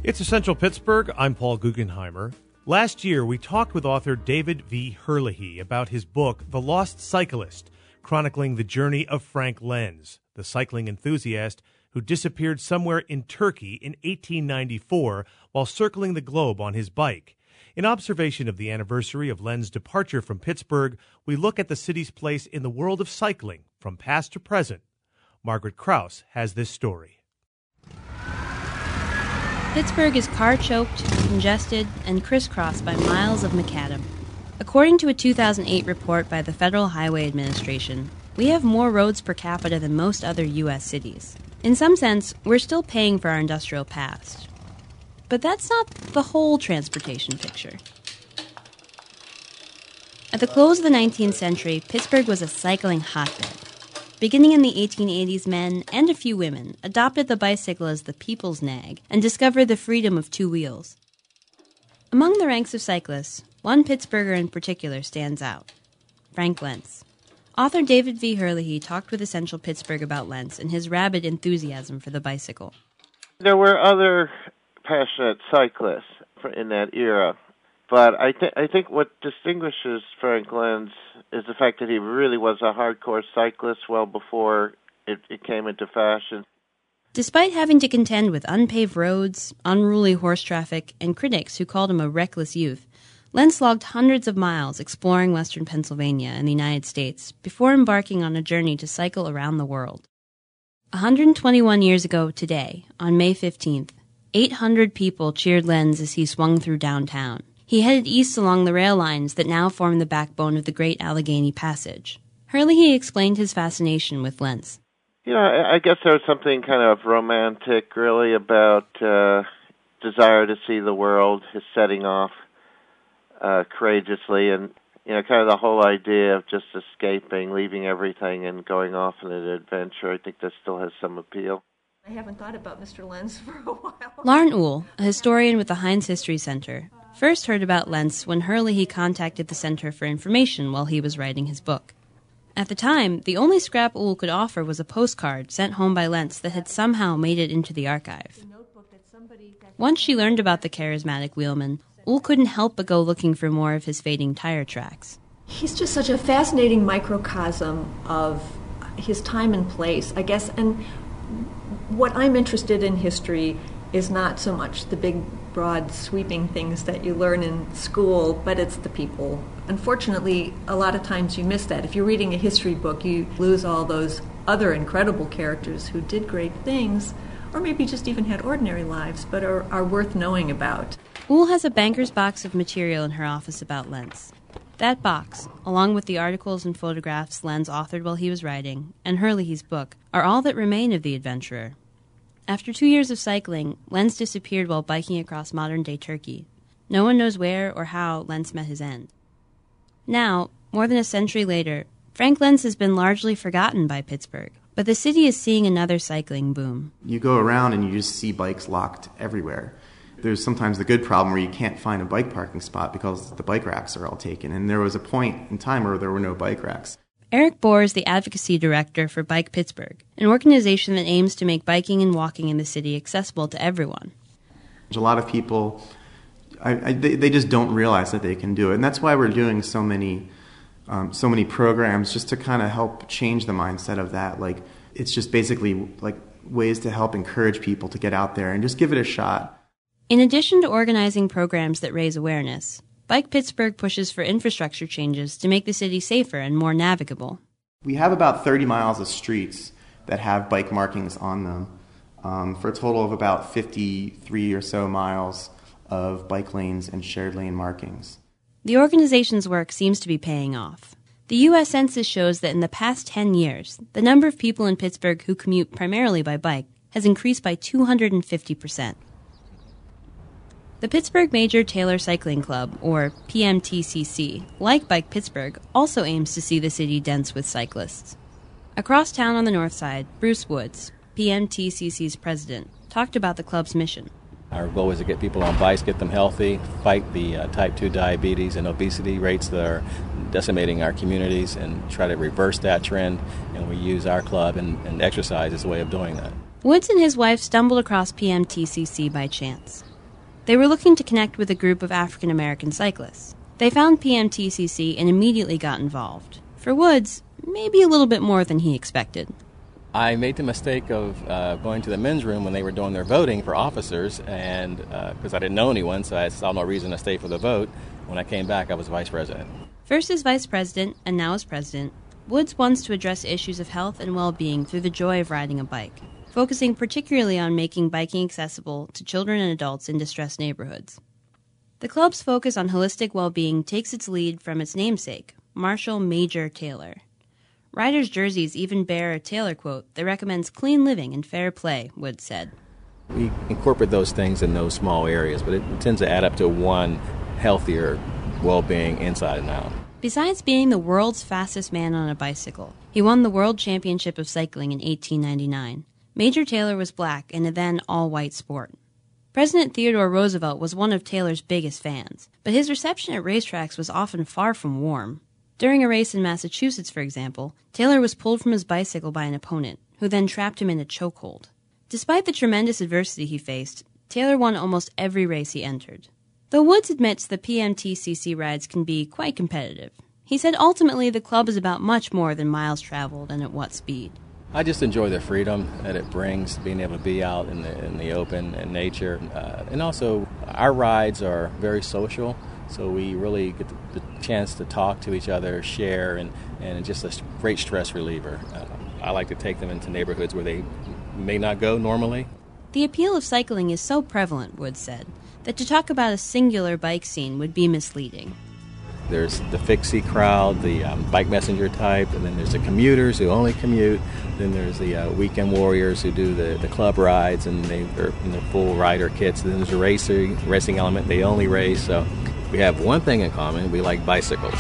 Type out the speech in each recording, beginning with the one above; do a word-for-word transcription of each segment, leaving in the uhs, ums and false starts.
It's Essential Pittsburgh. I'm Paul Guggenheimer. Last year, we talked with author David V. Herlihy about his book, The Lost Cyclist, chronicling the journey of Frank Lenz, the cycling enthusiast who disappeared somewhere in Turkey in eighteen ninety-four while circling the globe on his bike. In observation of the anniversary of Lenz's departure from Pittsburgh, we look at the city's place in the world of cycling, from past to present. Margaret Krause has this story. Pittsburgh is car-choked, congested, and crisscrossed by miles of macadam. According to a two thousand eight report by the Federal Highway Administration, we have more roads per capita than most other U S cities. In some sense, we're still paying for our industrial past. But that's not the whole transportation picture. At the close of the nineteenth century, Pittsburgh was a cycling hotbed. Beginning in the eighteen eighties, men, and a few women, adopted the bicycle as the people's nag and discovered the freedom of two wheels. Among the ranks of cyclists, one Pittsburgher in particular stands out: Frank Lenz. Author David V. Herlihy talked with Essential Pittsburgh about Lenz and his rabid enthusiasm for the bicycle. There were other passionate cyclists in that era, but I, th- I think what distinguishes Frank Lenz is the fact that he really was a hardcore cyclist well before it, it came into fashion. Despite having to contend with unpaved roads, unruly horse traffic, and critics who called him a reckless youth, Lenz logged hundreds of miles exploring western Pennsylvania and the United States before embarking on a journey to cycle around the world. one hundred twenty-one years ago today, on May fifteenth, eight hundred people cheered Lenz as he swung through downtown. He headed east along the rail lines that now form the backbone of the Great Allegheny Passage. Herlihy explained his fascination with Lenz. You know, I guess there was something kind of romantic, really, about uh, desire to see the world, his setting off uh, courageously, and, you know, kind of the whole idea of just escaping, leaving everything and going off on an adventure. I think that still has some appeal. I haven't thought about Mister Lenz for a while. Lauren Uhl, a historian with the Heinz History Center, first heard about Lenz when Herlihy contacted the Center for Information while he was writing his book. At the time, the only scrap Uhl could offer was a postcard sent home by Lenz that had somehow made it into the archive. Once she learned about the charismatic wheelman, Uhl couldn't help but go looking for more of his fading tire tracks. He's just such a fascinating microcosm of his time and place, I guess, and what I'm interested in history is not so much the big, broad, sweeping things that you learn in school, but it's the people. Unfortunately, a lot of times you miss that. If you're reading a history book, you lose all those other incredible characters who did great things, or maybe just even had ordinary lives, but are, are worth knowing about. Uhl has a banker's box of material in her office about Lenz. That box, along with the articles and photographs Lenz authored while he was writing, and Herlihy's book, are all that remain of the adventurer. After two years of cycling, Lenz disappeared while biking across modern-day Turkey. No one knows where or how Lenz met his end. Now, more than a century later, Frank Lenz has been largely forgotten by Pittsburgh, but the city is seeing another cycling boom. You go around and you just see bikes locked everywhere. There's sometimes the good problem where you can't find a bike parking spot because the bike racks are all taken, and there was a point in time where there were no bike racks. Eric Bohr is the advocacy director for Bike Pittsburgh, an organization that aims to make biking and walking in the city accessible to everyone. A lot of people, I, I, they, they just don't realize that they can do it, and that's why we're doing so many, um, so many programs just to kind of help change the mindset of that. Like, it's just basically like ways to help encourage people to get out there and just give it a shot. In addition to organizing programs that raise awareness, Bike Pittsburgh pushes for infrastructure changes to make the city safer and more navigable. We have about thirty miles of streets that have bike markings on them, um, for a total of about fifty-three or so miles of bike lanes and shared lane markings. The organization's work seems to be paying off. The U S Census shows that in the past ten years, the number of people in Pittsburgh who commute primarily by bike has increased by two hundred fifty percent. The Pittsburgh Major Taylor Cycling Club, or P M T C C, like Bike Pittsburgh, also aims to see the city dense with cyclists. Across town on the north side, Bruce Woods, P M T C C's president, talked about the club's mission. Our goal is to get people on bikes, get them healthy, fight the uh, type two diabetes and obesity rates that are decimating our communities, and try to reverse that trend. And we use our club and, and exercise as a way of doing that. Woods and his wife stumbled across P M T C C by chance. They were looking to connect with a group of African American cyclists. They found P M T C C and immediately got involved. For Woods, maybe a little bit more than he expected. I made the mistake of uh, going to the men's room when they were doing their voting for officers, and because uh, I didn't know anyone, so I saw no reason to stay for the vote. When I came back, I was vice president. First as vice president, and now as president, Woods wants to address issues of health and well-being through the joy of riding a bike, focusing particularly on making biking accessible to children and adults in distressed neighborhoods. The club's focus on holistic well-being takes its lead from its namesake, Marshall Major Taylor. Riders' jerseys even bear a Taylor quote that recommends clean living and fair play, Woods said. We incorporate those things in those small areas, but it tends to add up to one healthier well-being inside and out. Besides being the world's fastest man on a bicycle, he won the World Championship of Cycling in eighteen ninety-nine. Major Taylor was black in a then all-white sport. President Theodore Roosevelt was one of Taylor's biggest fans, but his reception at racetracks was often far from warm. During a race in Massachusetts, for example, Taylor was pulled from his bicycle by an opponent, who then trapped him in a chokehold. Despite the tremendous adversity he faced, Taylor won almost every race he entered. Though Woods admits the P M T C C rides can be quite competitive, he said ultimately the club is about much more than miles traveled and at what speed. I just enjoy the freedom that it brings, being able to be out in the in the open and nature. Uh, and also, our rides are very social, so we really get the, the chance to talk to each other, share, and, and just a great stress reliever. Uh, I like to take them into neighborhoods where they may not go normally. The appeal of cycling is so prevalent, Woods said, that to talk about a singular bike scene would be misleading. There's the fixie crowd, the um, bike messenger type, and then there's the commuters who only commute. Then there's the uh, weekend warriors who do the, the club rides, and they, they're in their full rider kits. And then there's a racing, racing element. They only race. So we have one thing in common. We like bicycles.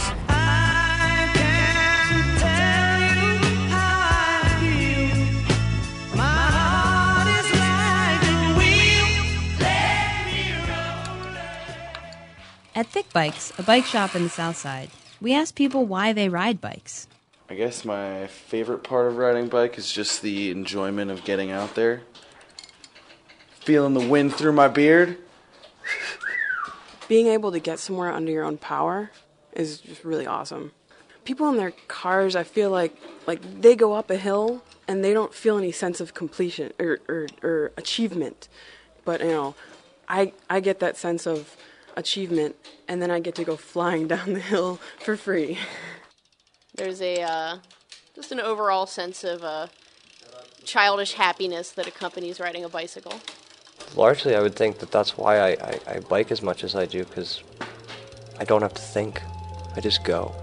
At Thick Bikes, a bike shop in the South Side, we asked people why they ride bikes. I guess my favorite part of riding a bike is just the enjoyment of getting out there. Feeling the wind through my beard. Being able to get somewhere under your own power is just really awesome. People in their cars, I feel like like they go up a hill and they don't feel any sense of completion or, or, or achievement. But, you know, I I get that sense of achievement, and then I get to go flying down the hill for free. There's a uh, just an overall sense of uh, childish happiness that accompanies riding a bicycle. Largely, I would think that that's why I, I, I bike as much as I do, because I don't have to think. I just go.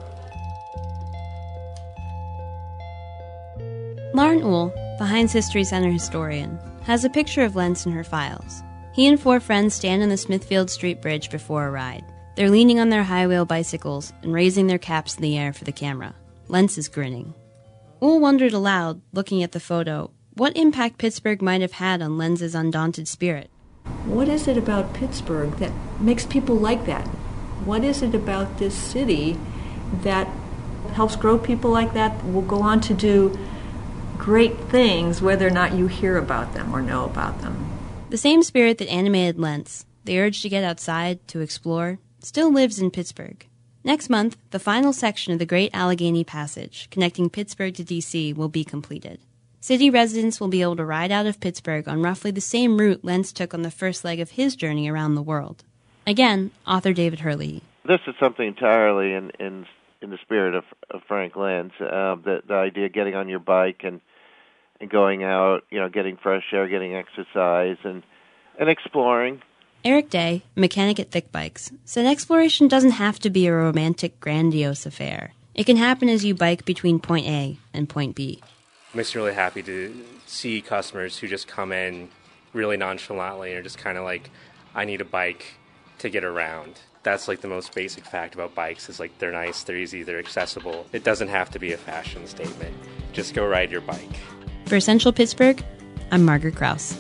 Lauren Uhl, the Heinz History Center historian, has a picture of Lentz in her files. He and four friends stand on the Smithfield Street Bridge before a ride. They're leaning on their high-wheel bicycles and raising their caps in the air for the camera. Lentz is grinning. Uhl wondered aloud, looking at the photo, what impact Pittsburgh might have had on Lentz's undaunted spirit. What is it about Pittsburgh that makes people like that? What is it about this city that helps grow people like that, will go on to do great things whether or not you hear about them or know about them? The same spirit that animated Lentz, the urge to get outside, to explore, still lives in Pittsburgh. Next month, the final section of the Great Allegheny Passage, connecting Pittsburgh to D C, will be completed. City residents will be able to ride out of Pittsburgh on roughly the same route Lentz took on the first leg of his journey around the world. Again, author David Herlihy. This is something entirely in in, in the spirit of, of Frank Lenz, uh, the, the idea of getting on your bike and and going out, you know, getting fresh air, getting exercise, and and exploring. Eric Day, mechanic at Thick Bikes, said exploration doesn't have to be a romantic, grandiose affair. It can happen as you bike between point A and point B. It makes me really happy to see customers who just come in really nonchalantly and are just kind of like, I need a bike to get around. That's like the most basic fact about bikes is like they're nice, they're easy, they're accessible. It doesn't have to be a fashion statement. Just go ride your bike. For Essential Pittsburgh, I'm Margaret Krause.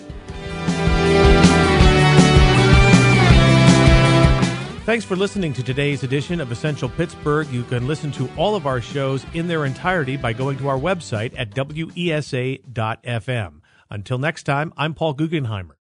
Thanks for listening to today's edition of Essential Pittsburgh. You can listen to all of our shows in their entirety by going to our website at W E S A dot F M. Until next time, I'm Paul Guggenheimer.